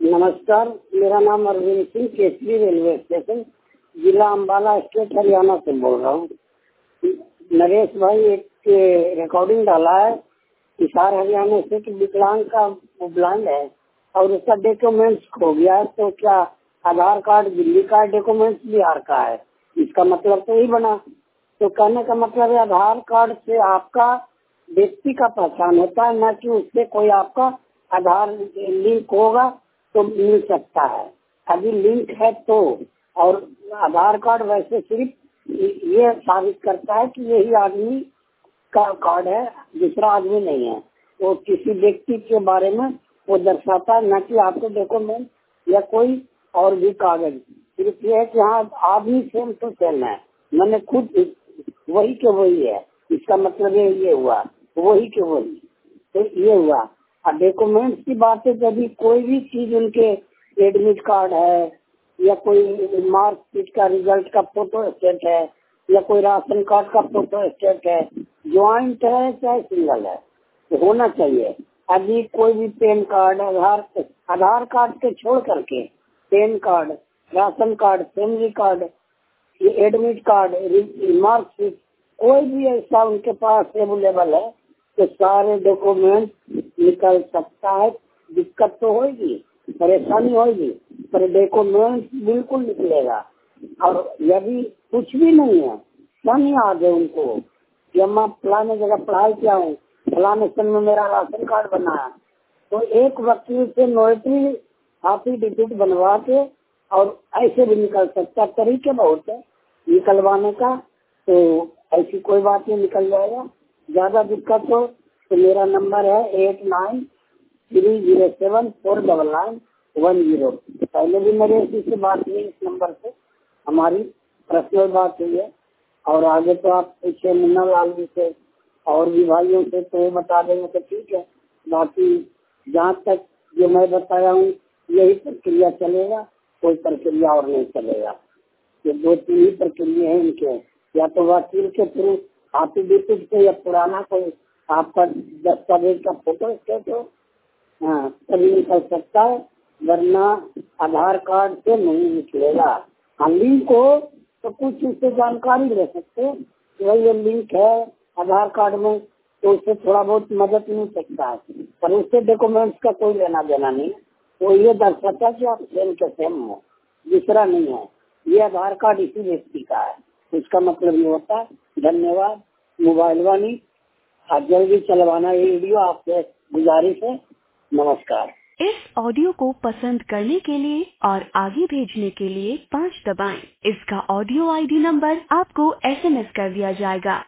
नमस्कार, मेरा नाम अरविंद सिंह, केसरी रेलवे स्टेशन, जिला अम्बाला, स्टेट हरियाणा से बोल रहा हूँ। नरेश भाई एक रिकॉर्डिंग डाला है हिसार हरियाणा से कि विकलांग का ब्लाइंड है और उसका डॉक्यूमेंट्स खो गया है, तो क्या आधार कार्ड दिल्ली का डॉक्यूमेंट्स बिहार का है? इसका मतलब तो यही बना। तो कहने का मतलब है आधार कार्ड से आपका व्यक्ति का पहचान होता है, न कि उससे कोई आपका आधार लिंक होगा तो मिल सकता है। अभी लिंक है तो, और आधार कार्ड वैसे सिर्फ ये साबित करता है कि यही आदमी का कार्ड है, दूसरा आदमी नहीं है। तो किसी व्यक्ति के बारे में वो दर्शाता है, न कि आपके डॉक्यूमेंट या कोई और भी कागज। सिर्फ ये है कि हाँ आदमी सेम तो सेम है, मैंने खुद वही के वही है। इसका मतलब ये हुआ वही के वही, तो ये हुआ। और डॉक्यूमेंट्स की बात है, यदि कोई भी चीज उनके एडमिट कार्ड है या कोई मार्कशीट का रिजल्ट का फोटो स्टेट है या कोई राशन कार्ड का फोटो स्टेट है, ज्वाइंट है चाहे सिंगल है, तो होना चाहिए। अभी कोई भी पैन कार्ड, आधार कार्ड के छोड़ करके PAN card, ration card, family card, admit card, marksheet, कोई भी ऐसा उनके पास अवेलेबल है तो सारे डॉक्यूमेंट निकल सकता है। दिक्कत तो होगी, परेशानी होगी, पर डॉक्यूमेंट बिल्कुल निकलेगा। और यदि कुछ भी नहीं है, सन याद है उनको कि मैं फलाने जगह पढ़ाई किया हूँ, फलाने सन में मेरा राशन कार्ड बना है, तो एक वकील से नोटरी एफिडेविट बनवा के और ऐसे भी निकल सकता। तरीके बहुत है निकलवाने का, तो ऐसी कोई बात नहीं, निकल जाएगा। ज्यादा दिक्कत हो तो मेरा नंबर है 8930749910। पहले भी मेरे इसी से बात हुई, इस नंबर से हमारी पर्सनल बात हुई है। और आगे तो आप पूछे मुन्ना लाल जी से और भी भाइयों से तो वो बता देंगे तो ठीक है। बाकी जहाँ तक जो मैं बताया हूँ यही प्रक्रिया चलेगा, कोई प्रक्रिया और नहीं चलेगा। ये 2-3 ही प्रक्रिया है इनके, या तो वकील के थ्रू एफिडेविट से या पुराना कोई आपका दस्तावेज का फोटो स्टेट हो, हाँ तभी निकल सकता है, वरना आधार कार्ड से नहीं निकलेगा। हाँ लिंक हो तो कुछ उससे जानकारी ले सकते हैं कि भाई ये लिंक है आधार कार्ड में, तो उससे थोड़ा बहुत मदद मिल सकता है, पर उससे डॉक्यूमेंट्स का कोई लेना देना नहीं है। वो ये दर्शाता है कि आप सेम के सेम हो, दूसरा नहीं है। ये आधार कार्ड इसी व्यक्ति का है, इसका मतलब ये होता है। धन्यवाद। मोबाइल वाली आज जल्दी चलवाना ये वीडियो, आपसे गुजारिश है। नमस्कार। इस ऑडियो को पसंद करने के लिए और आगे भेजने के लिए 5 दबाएं। इसका ऑडियो आईडी नंबर आपको SMS कर दिया जाएगा।